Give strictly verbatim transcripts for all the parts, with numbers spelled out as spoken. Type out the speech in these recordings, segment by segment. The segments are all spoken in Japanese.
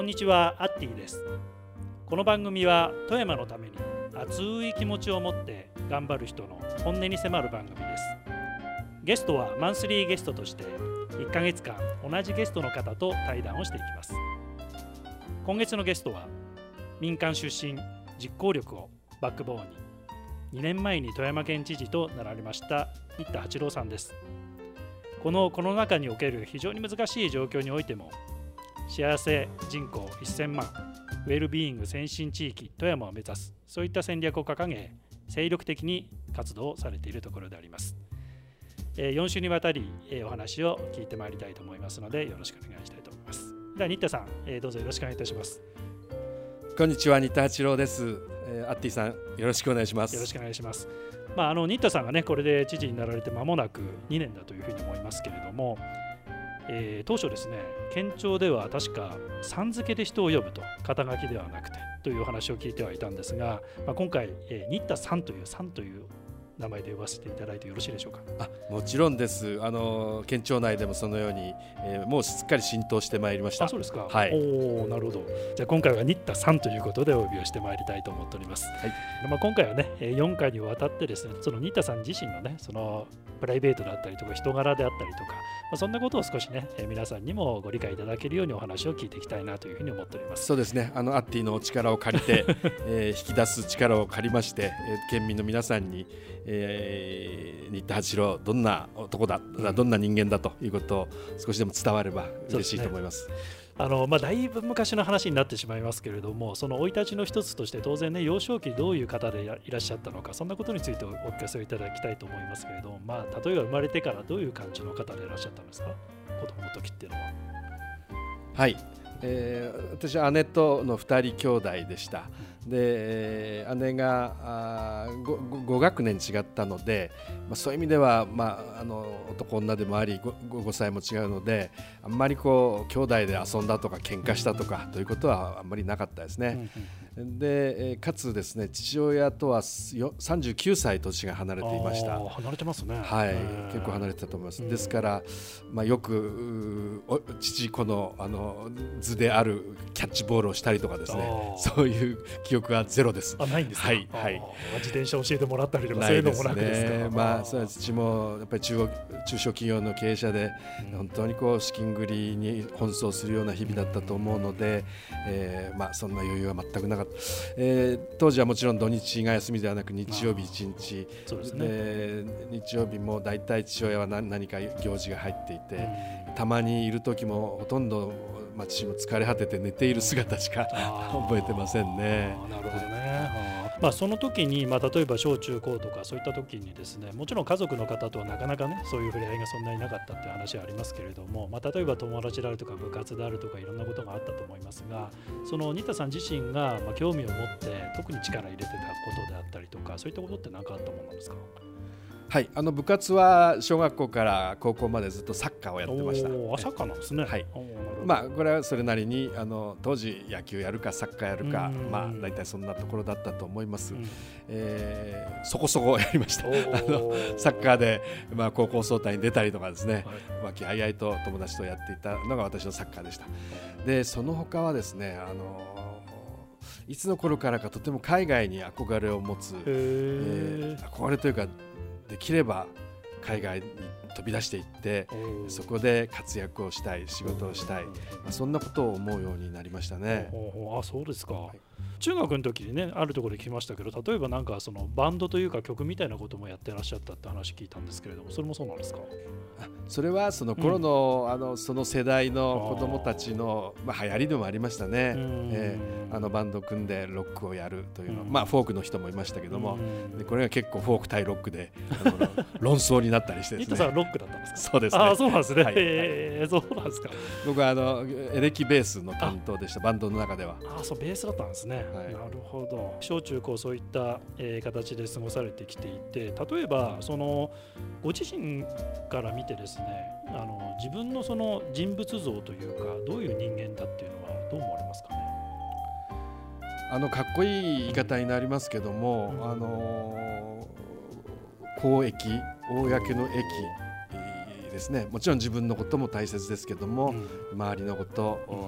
こんにちは、アッティです。この番組は富山のために熱い気持ちを持って頑張る人の本音に迫る番組です。ゲストはマンスリーゲストとしていっかげつかん同じゲストの方と対談をしていきます。今月のゲストは民間出身、実行力をバックボーンににねんまえに富山県知事となられました新田八郎さんです。このコロナ禍における非常に難しい状況においても幸せ人口せんまん、ウェルビーイング先進地域富山を目指す、そういった戦略を掲げ精力的に活動されているところであります。よん週にわたりお話を聞いてまいりたいと思いますのでよろしくお願いしたいと思います。では新田さん、どうぞよろしくお願いいたします。 こんにちは、新田八郎です。アッティさん、よろしくお願いします。 よろしくお願いします。まあ、あの新田さんがねこれで知事になられて間もなくにねんだというふうに思いますけれども、えー、当初ですね、県庁では確かさん付けで人を呼ぶと、肩書きではなくてというお話を聞いてはいたんですが、まあ、今回、えー、新田さんというさんという名前で呼ばせていただいてよろしいでしょうか。 あ、もちろんです。あの県庁内でもそのように、えー、もうすっかり浸透してまいりました。 あ、そうですか。 はい、 おなるほど。じゃあ今回は新田さんということでお呼びをしてまいりたいと思っております。はい。まあ、今回はねよんかいにわたってですね、その新田さん自身のねそのプライベートだったりとか人柄であったりとか、まあ、そんなことを少しね皆さんにもご理解いただけるようにお話を聞いていきたいなというふうに思っております。 そうですね。あのアッティのお力を借りて、えー、引き出す力を借りまして、えー、県民の皆さんに、えー新田八郎どんな男だ、うん、どんな人間だということを少しでも伝われば嬉しいと思います。 あのまあ、だいぶ昔の話になってしまいますけれども、その生い立ちの一つとして当然ね幼少期どういう方でいらっしゃったのか、そんなことについてお聞かせいただきたいと思いますけれども、まあ、例えば生まれてからどういう感じの方でいらっしゃったんですか、子供の時っていうのは。 はい、えー、私は姉とのふたり兄弟でした。で、えー、姉が 5, ご学年違ったので、まあ、そういう意味では、まあ、あの男女でもあり 5, ごさいも違うので、あんまりこう兄弟で遊んだとか喧嘩したとかということはあんまりなかったですね。で、かつですね、父親とはさんじゅうきゅうさい年が離れていました。 離れてますね。 はい、結構離れてたと思います。ですから、まあ、よく父子 の, あの図であるキャッチボールをしたりとかですね、そういう記憶はゼロです。 あ、ないんですか。 はいはい、 自転車教えてもらったりとかそういうのもなくですか。 まあ、それは父もやっぱり 中, 中小企業の経営者で、うん、本当にこう資金繰りに奔走するような日々だったと思うので、えーまあ、そんな余裕は全くなかった。えー、当時はもちろん土日が休みではなく日曜日いちにち、そうですね、で日曜日もだいたい父親は 何, 何か行事が入っていて、うん、たまにいる時もほとんど、まあ、父も疲れ果てて寝ている姿しか覚えてませんね。 なるほどね。まあ、その時に、まあ、例えば小中高とかそういった時にですね、もちろん家族の方とはなかなかねそういう触れ合いがそんなになかったっていう話はありますけれども、まあ、例えば友達であるとか部活であるとかいろんなことがあったと思いますが、その新田さん自身がまあ興味を持って特に力を入れてたことであったりとか、そういったことって何かあったものなんですか。 はい、あの部活は小学校から高校までずっとサッカーをやってました。 おサッカーなんですね。 はい、まあ、これはそれなりにあの当時野球やるかサッカーやるか、まあ、大体そんなところだったと思います。うん、えー、そこそこやりました。あのサッカーで、まあ、高校総体に出たりとかですね、和気あいあいと友達とやっていたのが私のサッカーでした。でその他はですね、あのいつの頃からかとても海外に憧れを持つ、えー、憧れというかできれば海外に飛び出していってそこで活躍をしたい、仕事をしたい、まあ、そんなことを思うようになりましたね。 あ、そうですか。はい、中学の時にねあるところで聞きましたけど、例えばなんかそのバンドというか曲みたいなこともやってらっしゃったって話聞いたんですけれども、それもそうなんですか。 それはその頃の、うん、あのその世代の子どもたちのまあ、流行りでもありましたね。えー、あのバンド組んでロックをやるというの、まあ、フォークの人もいましたけども、でこれが結構フォーク対ロックであの論争になったりしてですね。 新田さんロックだったんですか。 そうですね。 あ、そうなんですね。 はい、 えー、そうなんですか。 僕はあのエレキベースの担当でした、バンドの中では。 あ、そうベースだったんですね。はい、なるほど。小中高そういった、えー、形で過ごされてきていて、例えばそのご自身から見てですね、あの自分のその人物像というかどういう人間だっていうのはどう思われますかね。 あのかっこいい言い方になりますけども、うん、あの公益、公の益ですね、もちろん自分のことも大切ですけども、うん、周りのこと、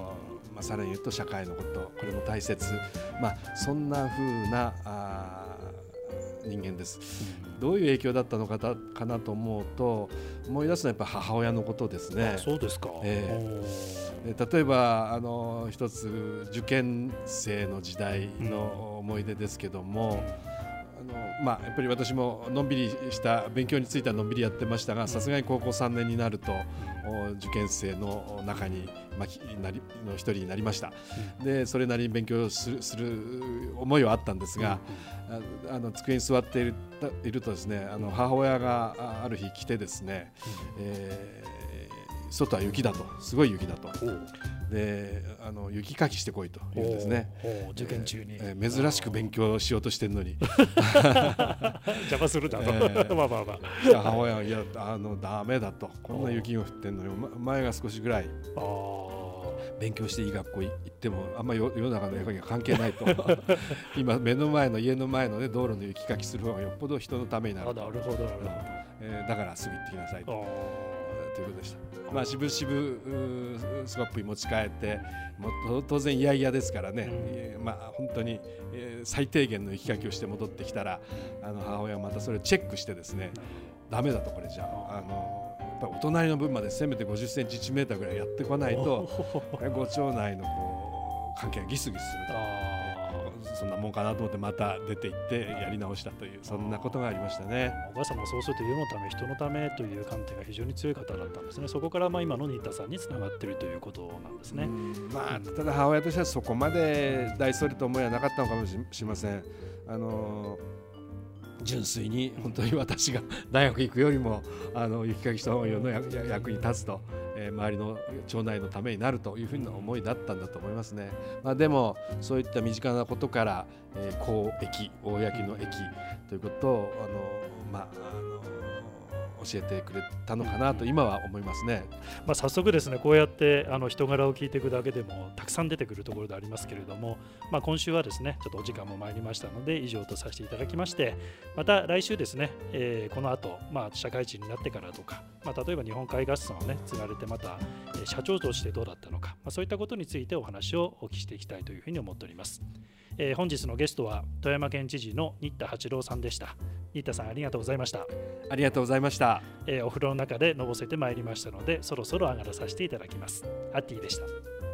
まあ、さらに言うと社会のこと、これも大切、まあ、そんな風なあ人間です。どういう影響だったのかたかなと思うと、思い出すのはやっぱ母親のことですね。 あ、そうですか。 えー、例えばあの一つ受験生の時代の思い出ですけども、うん、あのまあ、やっぱり私ものんびりした勉強についてはのんびりやってましたが、さすがに高校さんねんになると受験生の中に巻きなりの一人になりました、うん、でそれなりに勉強する、する思いはあったんですが、うん、あの机に座っている、いるとですね、あの母親がある日来てですね、うん、えー、外は雪だと、すごい雪だと、であの雪かきしてこいと言うんですね。 受験中に、 えー、珍しく勉強しようとしてるのに邪魔するだと、えー、まあまあまあ、 母親は、いや、あのダメだと、こんな雪が降ってんのにお前が少しぐらい勉強していい学校行ってもあんまり世の中の役には関係ないと今目の前の家の前の、ね、道路の雪かきする方がよっぽど人のためになると。 あ、なるほど、 えー、だからすぐ行ってきなさいとということでした。まあ、しぶしぶスコップに持ち帰ってもう当然いやいやですからね、うん、まあ、本当に、えー、最低限の雪かきをして戻ってきたら、あの母親はまたそれをチェックしてですね、ダメだと、これじゃあ、あのやっぱりお隣の分までせめてごじゅっセンチいちメーターぐらいやってこないとこれご町内のこう関係がギスギスすると、そんなもんかなと思ってまた出て行ってやり直したという、そんなことがありましたね。 お母様はそうすると世のため人のためという観点が非常に強い方だったんですね。そこからまあ今の新田さんにつながっているということなんですね。 まあ、ただ母親としてはそこまで大それと思いはなかったのかもしれません。あの純粋に本当に私が大学行くよりもあの雪かきした方が世の役に立つと、えー、周りの町内のためになるというふうな思いだったんだと思いますね。まあ、でもそういった身近なことから、えー、公益、公の益ということをあの、まあ、あの教えてくれたのかなと今は思いますね。 まあ、早速ですね、こうやってあの人柄を聞いていくだけでもたくさん出てくるところでありますけれども、まあ、今週はですねちょっとお時間も参りましたので以上とさせていただきまして、また来週ですね、えー、この後、まあ社会人になってからとか、まあ、例えば日本海合算をね継がれてまた、えー、社長としてどうだったのか、まあ、そういったことについてお話をお聞きしていきたいというふうに思っております。えー、本日のゲストは富山県知事の新田八郎さんでした。新田さん、ありがとうございました。 ありがとうございました。 えー、お風呂の中でのぼせてまいりましたので、そろそろ上がらさせていただきます。ハッティでした。